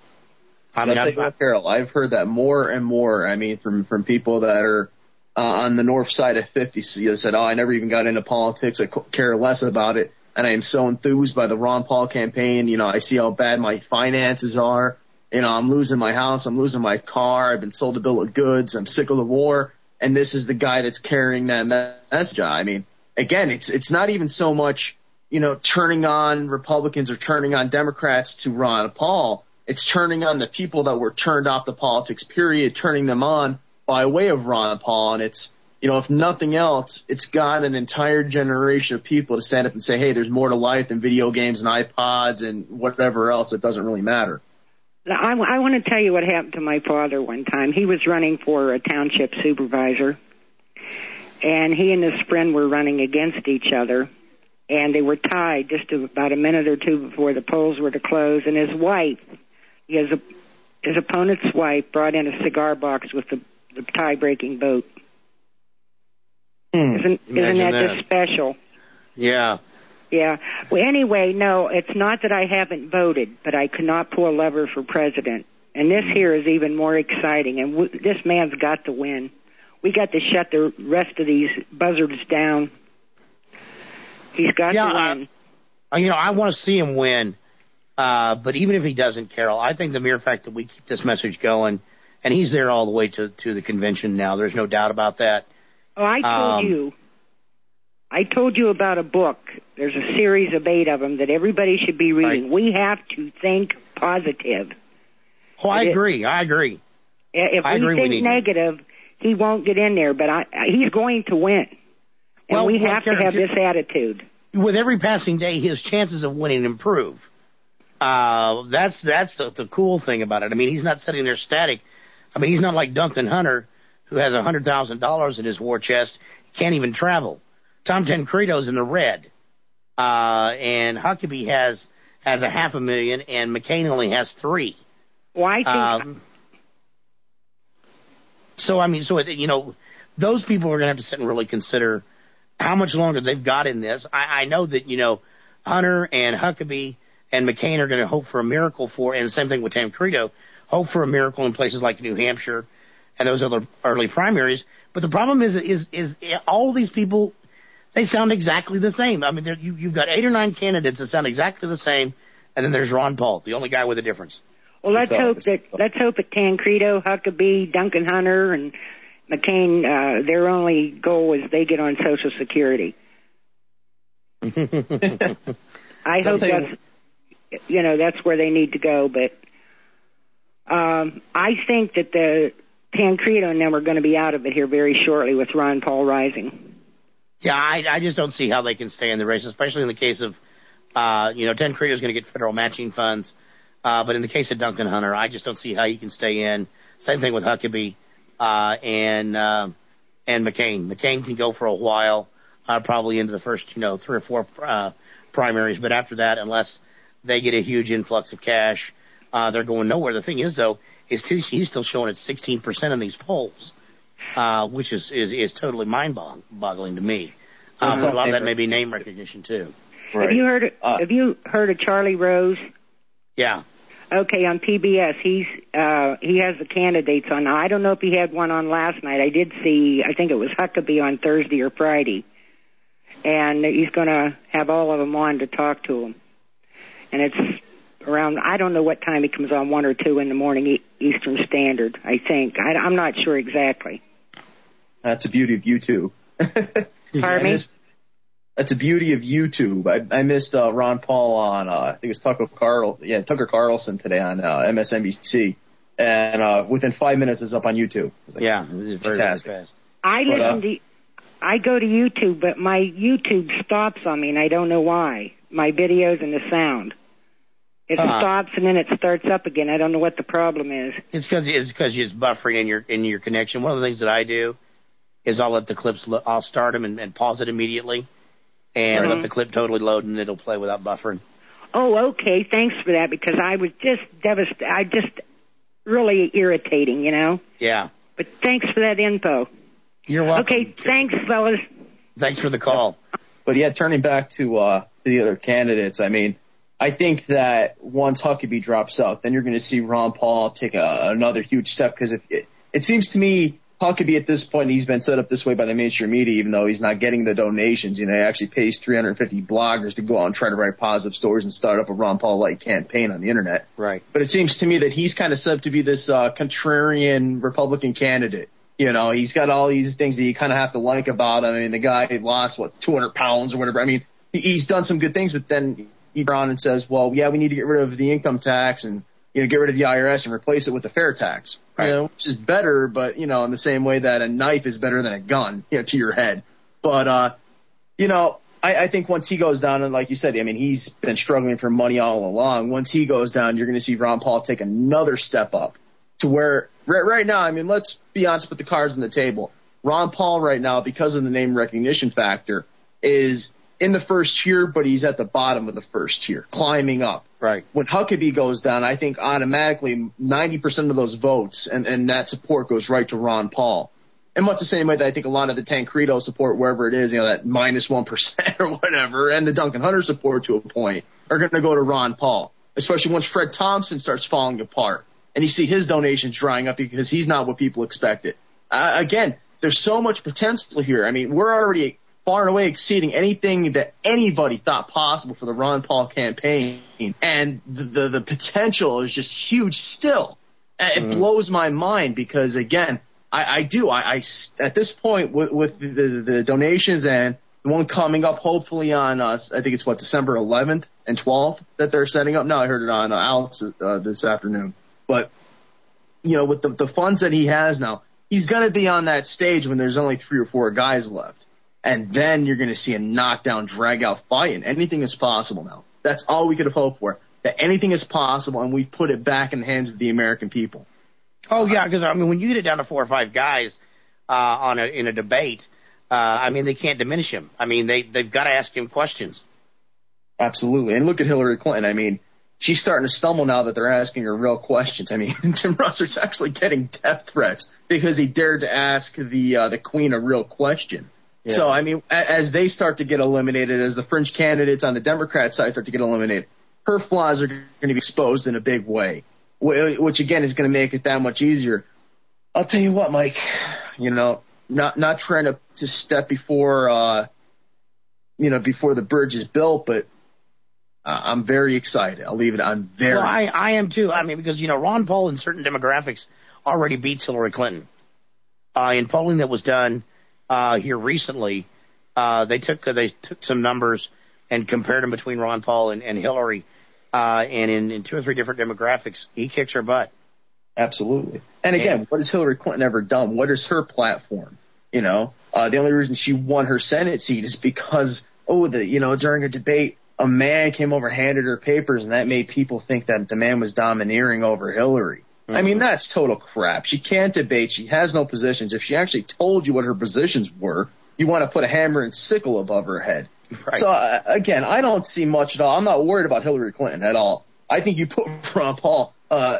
Carol, I've heard that more and more. I mean, from people that are on the north side of 50, they said, I never even got into politics. I care less about it. And I am so enthused by the Ron Paul campaign. I see how bad my finances are. I'm losing my house. I'm losing my car. I've been sold a bill of goods. I'm sick of the war. And this is the guy that's carrying that message. I mean, again, it's not even so much, turning on Republicans or turning on Democrats to Ron Paul. It's turning on the people that were turned off the politics, period, turning them on by way of Ron Paul. And it's, if nothing else, it's got an entire generation of people to stand up and say, hey, there's more to life than video games and iPods and whatever else. It doesn't really matter. Now, I want to tell you what happened to my father one time. He was running for a township supervisor, and he and his friend were running against each other, and they were tied just about a minute or two before the polls were to close, and his wife, his opponent's wife, brought in a cigar box with the tie-breaking vote. Isn't that just special? Yeah. Yeah. Well, anyway, no, it's not that I haven't voted, but I could not pull a lever for president. And this here is even more exciting, and this man's got to win. We got to shut the rest of these buzzards down. He's got to win. I want to see him win, but even if he doesn't, Carol, I think the mere fact that we keep this message going, and he's there all the way to the convention now, there's no doubt about that. Oh, I told you about a book. There's a series of 8 of them that everybody should be reading. Right. We have to think positive. Oh, I agree. If we think negative, he won't get in there, but he's going to win. And we have to have this attitude. With every passing day, his chances of winning improve. That's the cool thing about it. I mean, he's not sitting there static. I mean, he's not like Duncan Hunter, who has $100,000 in his war chest, can't even travel. Tom Tancredo's in the red, and Huckabee has $500,000, and McCain only has $3. Well, I think. Those people are going to have to sit and really consider how much longer they've got in this. I know that Hunter and Huckabee and McCain are going to hope for a miracle and the same thing with Tancredo, hope for a miracle in places like New Hampshire and those other early primaries. But the problem is all these people, they sound exactly the same. I mean, you've got 8 or 9 candidates that sound exactly the same, and then there's Ron Paul, the only guy with a difference. Well, let's hope that Tancredo, Huckabee, Duncan Hunter, and McCain, their only goal is they get on Social Security. I hope that's where they need to go. But I think that the Tancredo and them are going to be out of it here very shortly with Ron Paul rising. Yeah, I just don't see how they can stay in the race, especially in the case of, Tancredo's going to get federal matching funds. But in the case of Duncan Hunter, I just don't see how he can stay in. Same thing with Huckabee, and McCain. McCain can go for a while, probably into the first, 3 or 4, primaries. But after that, unless they get a huge influx of cash, they're going nowhere. The thing is, though, is he's still showing at 16% in these polls, which is totally mind-boggling to me. So a lot of that may be name recognition too. Right. Have you heard of Charlie Rose? Yeah. Okay, on PBS, he has the candidates on. I don't know if he had one on last night. I did see. I think it was Huckabee on Thursday or Friday, and he's going to have all of them on to talk to him. And it's around. I don't know what time he comes on, 1 or 2 in the morning Eastern Standard. I think. I'm not sure exactly. That's the beauty of YouTube. Pardon me? That's the beauty of YouTube. I missed Ron Paul on I think it was Tucker Carlson today on MSNBC, and within 5 minutes it's up on YouTube. It's very fast. I go to YouTube, but my YouTube stops on me, and I don't know why. My videos and the sound. It stops and then it starts up again. I don't know what the problem is. It's because it's buffering in your connection. One of the things that I do is I'll let the clips. I'll start them and pause it immediately. And let the clip totally load, and it'll play without buffering. Oh, okay. Thanks for that, because I was just devastated. Really irritating, you know? Yeah. But thanks for that info. You're welcome. Okay, thanks, fellas. Thanks for the call. But, yeah, turning back to the other candidates, I mean, I think that once Huckabee drops out, then you're going to see Ron Paul take another huge step, because it seems to me Huckabee at this point, he's been set up this way by the mainstream media, even though he's not getting the donations. You know, he actually pays 350 bloggers to go out and try to write positive stories and start up a Ron Paul-like campaign on the internet. Right. But it seems to me that he's kind of set up to be this contrarian Republican candidate. You know, he's got all these things that you kind of have to like about him. I mean, the guy lost, 200 pounds or whatever. I mean, he's done some good things, but then he goes on and says, well, yeah, we need to get rid of the income tax and, you know, get rid of the IRS and replace it with the fair tax. Right. You know, which is better, but, you know, in the same way that a knife is better than a gun, you know, to your head. But, you know, I think once he goes down, and like you said, I mean, he's been struggling for money all along. Once he goes down, you're going to see Ron Paul take another step up to where right now, I mean, let's be honest with the cards on the table. Ron Paul right now, because of the name recognition factor, is in the first tier, but he's at the bottom of the first tier, climbing up. Right. When Huckabee goes down, I think automatically 90% of those votes and that support goes right to Ron Paul. And much the same way that I think a lot of the Tancredo support, wherever it is, you know, that minus 1% or whatever, and the Duncan Hunter support to a point, are going to go to Ron Paul, especially once Fred Thompson starts falling apart. And you see his donations drying up because he's not what people expected. Again, there's so much potential here. I mean, we're already far and away exceeding anything that anybody thought possible for the Ron Paul campaign. And the potential is just huge still. It blows my mind because, again, I at this point with the donations and the one coming up hopefully on, I think it's December 11th and 12th that they're setting up. No, I heard it on Alex this afternoon. But, you know, with the funds that he has now, he's going to be on that stage when there's only 3 or 4 guys left. And then you're going to see a knockdown, drag-out fight, and anything is possible now. That's all we could have hoped for, that anything is possible, and we've put it back in the hands of the American people. Oh, yeah, because, I mean, when you get it down to 4 or 5 guys in a debate, I mean, they can't diminish him. I mean, they've got to ask him questions. Absolutely. And look at Hillary Clinton. I mean, she's starting to stumble now that they're asking her real questions. I mean, Tim Russell's actually getting death threats because he dared to ask the Queen a real question. Yeah. So, I mean, as they start to get eliminated, as the fringe candidates on the Democrat side start to get eliminated, her flaws are going to be exposed in a big way, which, again, is going to make it that much easier. I'll tell you what, Mike, you know, not trying to step before, before the bridge is built, but I'm very excited. I'll leave it. I'm very. Well, I am too. I mean, because, you know, Ron Paul in certain demographics already beats Hillary Clinton. In polling that was done here recently, they took some numbers and compared them between Ron Paul and Hillary, and in 2 or 3 different demographics, he kicks her butt. Absolutely. And again, what has Hillary Clinton ever done? What is her platform? You know, the only reason she won her Senate seat is because, during a debate, a man came over, handed her papers, and that made people think that the man was domineering over Hillary. Mm-hmm. I mean, that's total crap. She can't debate. She has no positions. If she actually told you what her positions were, you want to put a hammer and sickle above her head. Right. So, again, I don't see much at all. I'm not worried about Hillary Clinton at all. I think you put Ron Paul,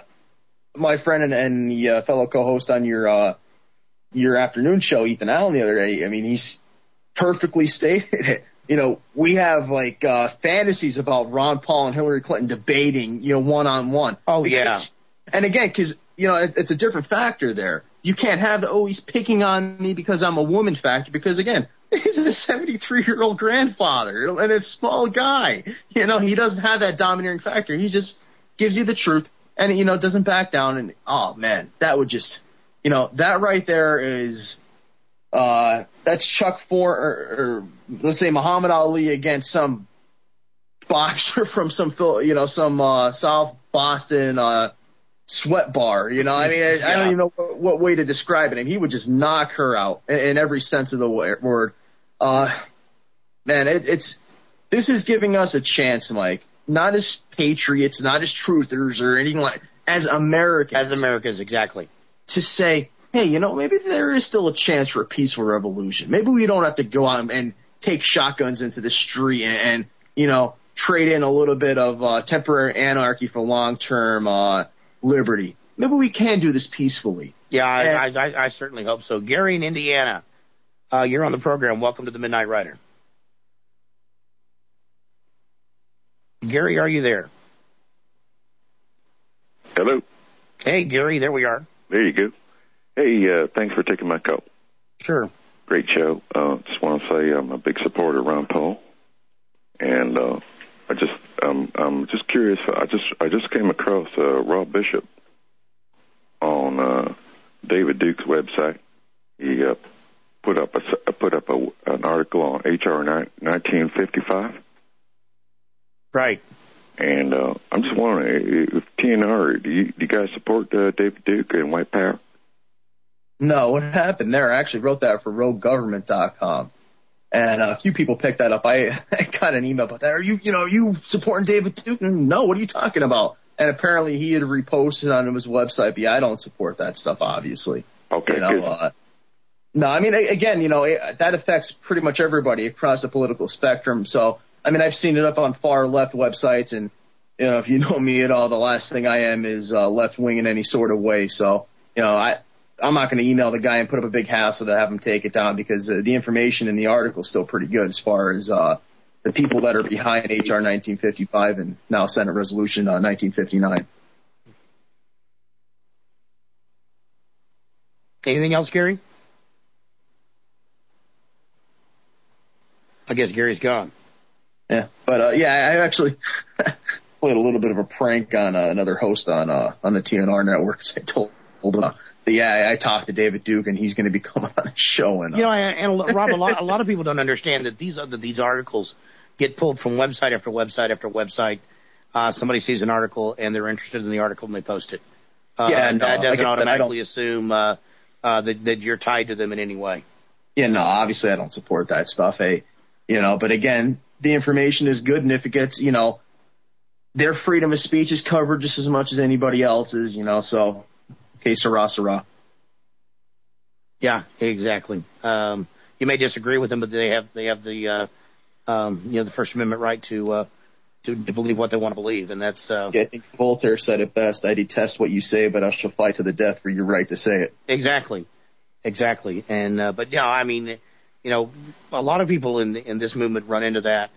my friend and the fellow co-host on your afternoon show, Ethan Allen, the other day, I mean, he's perfectly stated it. You know, we have like fantasies about Ron Paul and Hillary Clinton debating, you know, one-on-one. Oh, yeah. And again, because, you know, it's a different factor there. You can't have the, he's picking on me because I'm a woman factor, because, again, he's a 73-year-old grandfather and a small guy. You know, he doesn't have that domineering factor. He just gives you the truth and, you know, doesn't back down. And, oh, man, that would just, you know, that right there is, that's Chuck Ford or let's say Muhammad Ali against some boxer from some, you know, some South Boston sweat bar. You know, I mean, I don't even know what way to describe it. And he would just knock her out in every sense of the word. Man, this is giving us a chance, Mike, not as patriots, not as truthers or anything like, as Americans. As Americans, exactly. To say, hey, you know, maybe there is still a chance for a peaceful revolution. Maybe we don't have to go out and take shotguns into the street and you know, trade in a little bit of temporary anarchy for long-term liberty. Maybe we can do this peacefully. Yeah, I certainly hope so. Gary in Indiana, you're on the program. Welcome to the Midnight Rider. Gary, are you there? Hello. Hey, Gary, there we are. There you go. Hey, thanks for taking my call. Sure. Great show. Just want to say I'm a big supporter of Ron Paul, and I'm just curious. I just came across Rob Bishop on David Duke's website. He put up an article on HR 1955. Right. And I'm just wondering, if TNR, do you guys support David Duke and White Power? No, what happened there? I actually wrote that for RogueGovernment.com, and a few people picked that up. I got an email about that. Are you supporting David Duke? No, what are you talking about? And apparently he had reposted on his website, but yeah, I don't support that stuff, obviously. Okay, you know, no, I mean, again, you know, that affects pretty much everybody across the political spectrum. So, I mean, I've seen it up on far left websites, and, you know, if you know me at all, the last thing I am is left wing in any sort of way. So, you know, I'm not going to email the guy and put up a big hassle to have him take it down, because the information in the article is still pretty good as far as the people that are behind HR 1955 and now Senate Resolution 1959. Anything else, Gary? I guess Gary's gone. Yeah, but yeah, I actually played a little bit of a prank on another host on the TNR network. I told I talked to David Duke, and he's going to be coming on a show. And you know, and Rob, a lot of people don't understand that these articles get pulled from website after website after website. Somebody sees an article and they're interested in the article and they post it. And that doesn't automatically assume that you're tied to them in any way. Yeah, no, obviously I don't support that stuff. Hey, you know, but again, the information is good, and if it gets, you know, their freedom of speech is covered just as much as anybody else's, you know, so. Okay, sarah. Yeah, exactly. You may disagree with them, but they have the you know, the First Amendment right to believe what they want to believe, and that's. Yeah, I think Voltaire said it best: "I detest what you say, but I shall fight to the death for your right to say it." Exactly. And but yeah, I mean, you know, a lot of people in this movement run into that.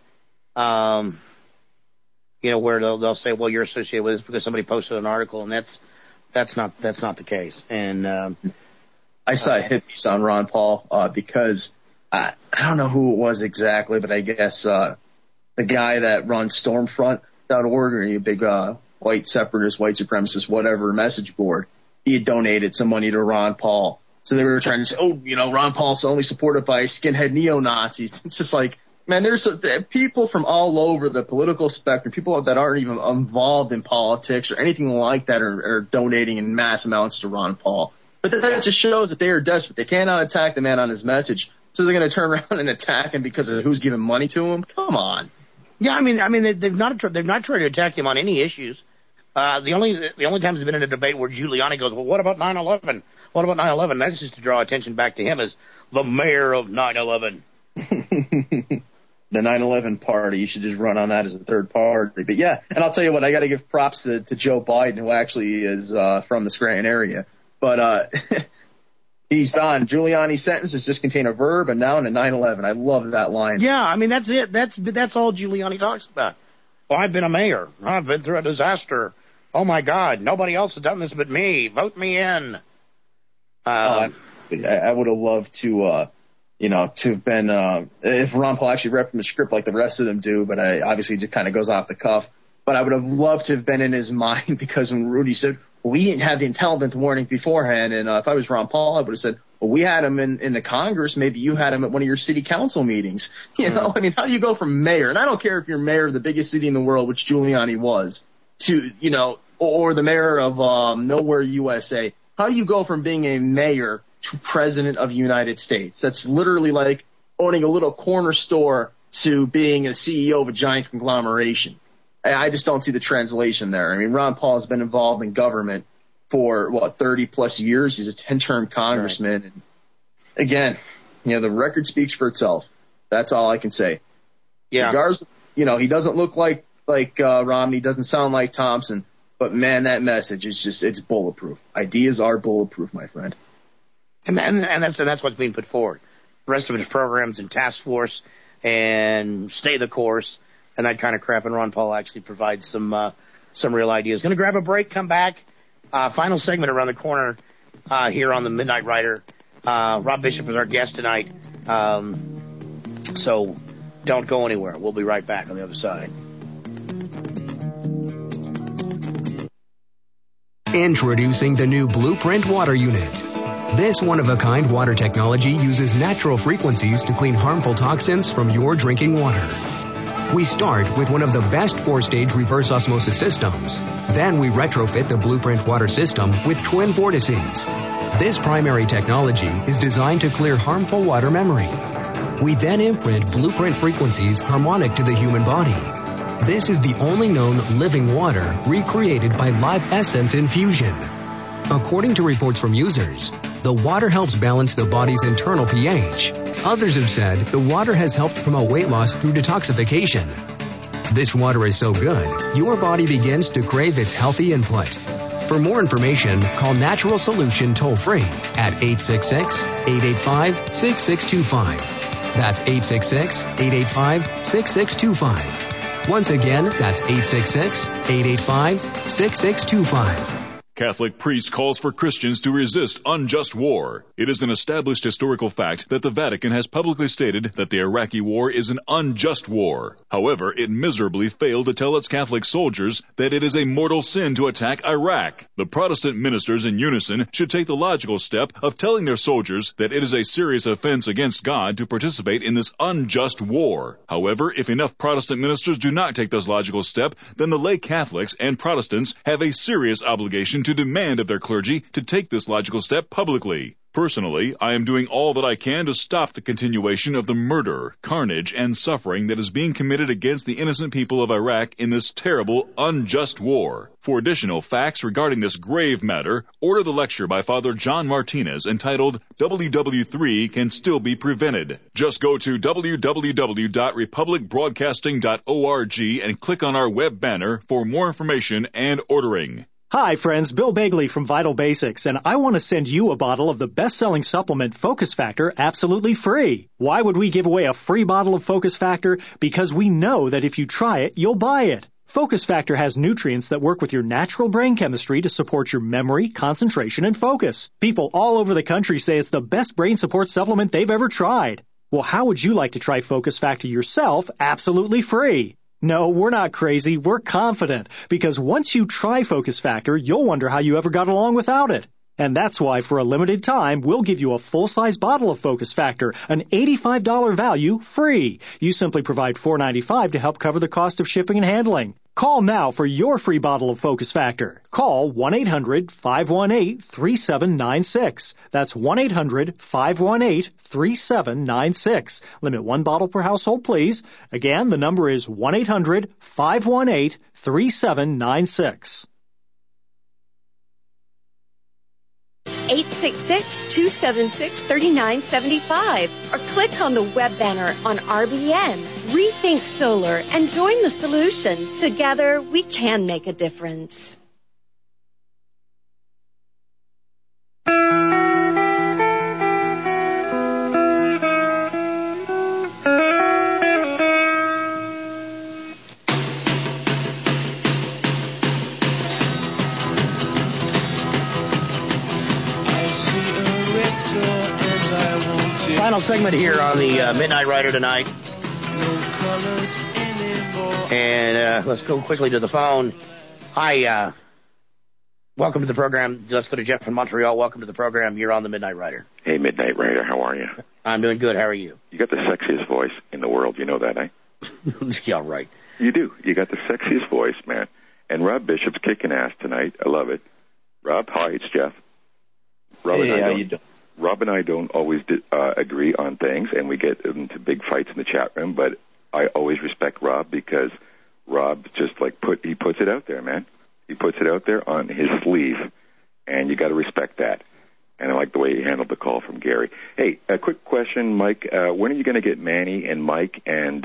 You know, where they'll say, "Well, you're associated with this because somebody posted an article," and that's not the case. And I saw a hit piece on Ron Paul because I don't know who it was exactly, but I guess the guy that runs Stormfront.org, or a big white separatist, white supremacist, whatever message board, he had donated some money to Ron Paul. So they were trying to say, oh, you know, Ron Paul's only supported by skinhead neo-Nazis. It's just like, man, there's people from all over the political spectrum, people that aren't even involved in politics or anything like that are donating in mass amounts to Ron Paul. But that just shows that they are desperate. They cannot attack the man on his message, so they're going to turn around and attack him because of who's giving money to him? Come on. Yeah, I mean, they've not tried to attack him on any issues. The only time there's been in a debate where Giuliani goes, well, what about 9/11? What about 9/11? That's just to draw attention back to him as the mayor of 9/11. The 9/11 party, you should just run on that as a third party. But yeah, and I'll tell you what, I got to give props to Joe Biden, who actually is from the Scranton area. But He's done. Giuliani's sentences just contain a verb, a noun, and 9/11. I love that line. Yeah, I mean, that's it. That's all Giuliani talks about. Well, I've been a mayor. I've been through a disaster. Oh, my God. Nobody else has done this but me. Vote me in. I would have loved to, to have been, if Ron Paul actually read from the script like the rest of them do, but obviously it just kind of goes off the cuff. But I would have loved to have been in his mind, because when Rudy said, well, we didn't have the intelligence warning beforehand, and if I was Ron Paul, I would have said, well, we had him in the Congress. Maybe you had him at one of your city council meetings. You know, I mean, how do you go from mayor? And I don't care if you're mayor of the biggest city in the world, which Giuliani was, to, or the mayor of Nowhere, USA. How do you go from being a mayor to president of the United States? That's literally like owning a little corner store to being a CEO of a giant conglomeration. I just don't see the translation there. I mean, Ron Paul has been involved in government for, 30 plus years. He's a 10-term congressman. Right. And again, the record speaks for itself. That's all I can say. Yeah. Regardless, he doesn't look like Romney, doesn't sound like Thompson, but man, that message is just, it's bulletproof. Ideas are bulletproof, my friend. And that's what's being put forward. The rest of it is programs and task force and stay the course and that kind of crap. And Ron Paul actually provides some real ideas. Going to grab a break, come back. Final segment around the corner here on the Midnight Rider. Rob Bishop is our guest tonight. So don't go anywhere. We'll be right back on the other side. Introducing the new Blueprint Water Unit. This one-of-a-kind water technology uses natural frequencies to clean harmful toxins from your drinking water. We start with one of the best 4-stage reverse osmosis systems. Then we retrofit the Blueprint water system with twin vortices. This primary technology is designed to clear harmful water memory. We then imprint Blueprint frequencies harmonic to the human body. This is the only known living water recreated by Live Essence infusion. According to reports from users, the water helps balance the body's internal pH. Others have said the water has helped promote weight loss through detoxification. This water is so good, your body begins to crave its healthy input. For more information, call Natural Solution toll-free at 866-885-6625. That's 866-885-6625. Once again, that's 866-885-6625. Catholic priest calls for Christians to resist unjust war. It is an established historical fact that the Vatican has publicly stated that the Iraqi war is an unjust war. However, it miserably failed to tell its Catholic soldiers that it is a mortal sin to attack Iraq. The Protestant ministers in unison should take the logical step of telling their soldiers that it is a serious offense against God to participate in this unjust war. However, if enough Protestant ministers do not take this logical step, then the lay Catholics and Protestants have a serious obligation to demand of their clergy to take this logical step publicly. Personally, I am doing all that I can to stop the continuation of the murder, carnage, and suffering that is being committed against the innocent people of Iraq in this terrible, unjust war. For additional facts regarding this grave matter, order the lecture by Father John Martinez entitled WW3 Can Still Be Prevented. Just go to www.republicbroadcasting.org and click on our web banner for more information and ordering. Hi friends, Bill Bagley from Vital Basics, and I want to send you a bottle of the best-selling supplement Focus Factor absolutely free. Why would we give away a free bottle of Focus Factor? Because we know that if you try it, you'll buy it. Focus Factor has nutrients that work with your natural brain chemistry to support your memory, concentration, and focus. People all over the country say it's the best brain support supplement they've ever tried. Well, how would you like to try Focus Factor yourself absolutely free? No, we're not crazy. We're confident. Because once you try Focus Factor, you'll wonder how you ever got along without it. And that's why, for a limited time, we'll give you a full-size bottle of Focus Factor, an $85 value, free. You simply provide $4.95 to help cover the cost of shipping and handling. Call now for your free bottle of Focus Factor. Call 1-800-518-3796. That's 1-800-518-3796. Limit one bottle per household, please. Again, the number is 1-800-518-3796. 866-276-3975 or click on the web banner on RBN. Rethink Solar and join the solution. Together, we can make a difference. Final segment here on the Midnight Rider tonight. And let's go quickly to the phone. Hi, welcome to the program. Let's go to Jeff in Montreal. Welcome to the program. You're on the Midnight Rider. Hey, Midnight Rider, how are you? I'm doing good. How are you? You got the sexiest voice in the world. You know that, eh? Yeah, right. You do. You got the sexiest voice, man. And Rob Bishop's kicking ass tonight. I love it. Rob, hi, it's Jeff. Rob Hey, how you doing? Rob and I don't always agree on things, and we get into big fights in the chat room, but I always respect Rob because Rob just he puts it out there, man. He puts it out there on his sleeve, and you got to respect that. And I like the way he handled the call from Gary. Hey, a quick question, Mike. When are you going to get Manny and Mike and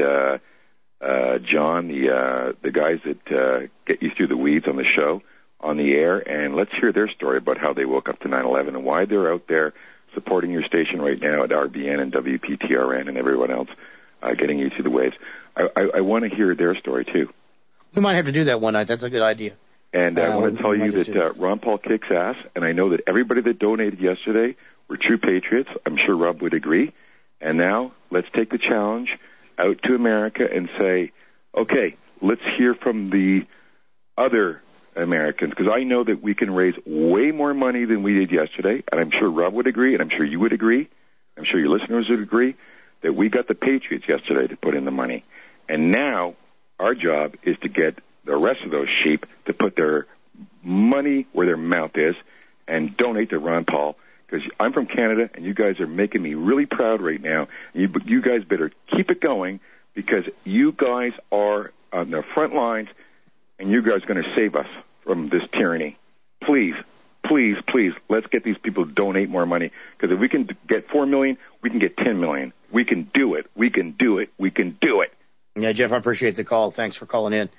John, the guys that get you through the weeds on the show, on the air? And let's hear their story about how they woke up to 9/11 and why they're out there supporting your station right now at RBN and WPTRN and everyone else getting you through the waves. I want to hear their story, too. We might have to do that one night. That's a good idea. And I want to tell you that Ron Paul kicks ass, and I know that everybody that donated yesterday were true patriots. I'm sure Rob would agree. And now let's take the challenge out to America and say, okay, let's hear from the other Americans, because I know that we can raise way more money than we did yesterday, and I'm sure Rob would agree, and I'm sure you would agree, I'm sure your listeners would agree, that we got the patriots yesterday to put in the money. And now our job is to get the rest of those sheep to put their money where their mouth is and donate to Ron Paul, because I'm from Canada, and you guys are making me really proud right now. You guys better keep it going, because you guys are on the front lines, and you guys are going to save us from this tyranny. Please, please, please, let's get these people to donate more money, because if we can get $4 million, we can get $10 million. We can do it. We can do it. We can do it. Yeah, Jeff, I appreciate the call. Thanks for calling in.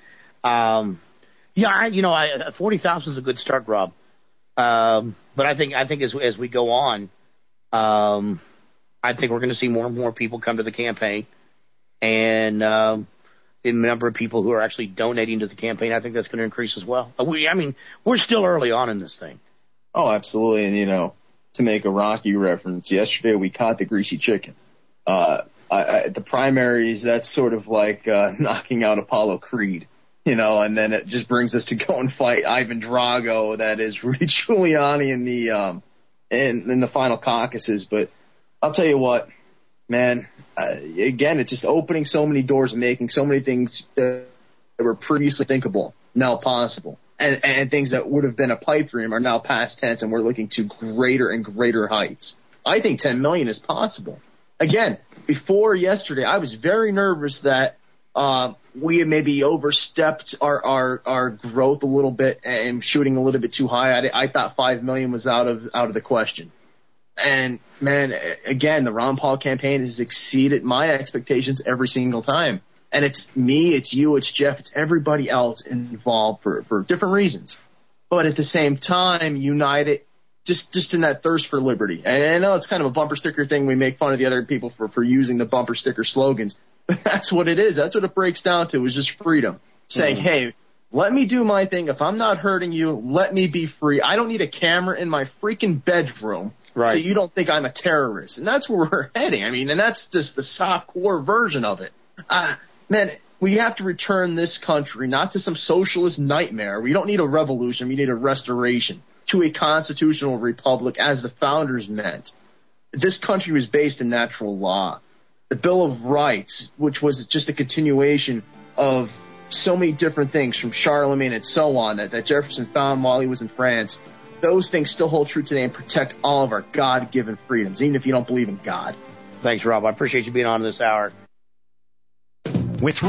40,000 is a good start, Rob. But I think as we go on, I think we're going to see more and more people come to the campaign, and the number of people who are actually donating to the campaign, I think that's going to increase as well. We're still early on in this thing. Oh, absolutely. And, to make a Rocky reference, yesterday we caught the greasy chicken. The primaries, that's sort of like knocking out Apollo Creed, and then it just brings us to go and fight Ivan Drago, that is Rudy Giuliani in the final caucuses. But I'll tell you what, man, again, it's just opening so many doors and making so many things that were previously thinkable now possible. And things that would have been a pipe dream are now past tense, and we're looking to greater and greater heights. I think 10 million is possible. Again, before yesterday, I was very nervous that we had maybe overstepped our growth a little bit and shooting a little bit too high. I thought 5 million was out of the question. And man, again, the Ron Paul campaign has exceeded my expectations every single time. And it's me, it's you, it's Jeff, it's everybody else involved for different reasons. But at the same time, united just in that thirst for liberty. And I know it's kind of a bumper sticker thing. We make fun of the other people for using the bumper sticker slogans. But that's what it is. That's what it breaks down to, is just freedom. Saying, hey, let me do my thing. If I'm not hurting you, let me be free. I don't need a camera in my freaking bedroom. Right. So you don't think I'm a terrorist. And that's where we're heading. And that's just the soft core version of it. Man, we have to return this country not to some socialist nightmare. We don't need a revolution. We need a restoration to a constitutional republic as the founders meant. This country was based in natural law. The Bill of Rights, which was just a continuation of so many different things from Charlemagne and so on that Jefferson found while he was in France, those things still hold true today and protect all of our God-given freedoms, even if you don't believe in God. Thanks, Rob. I appreciate you being on this hour. With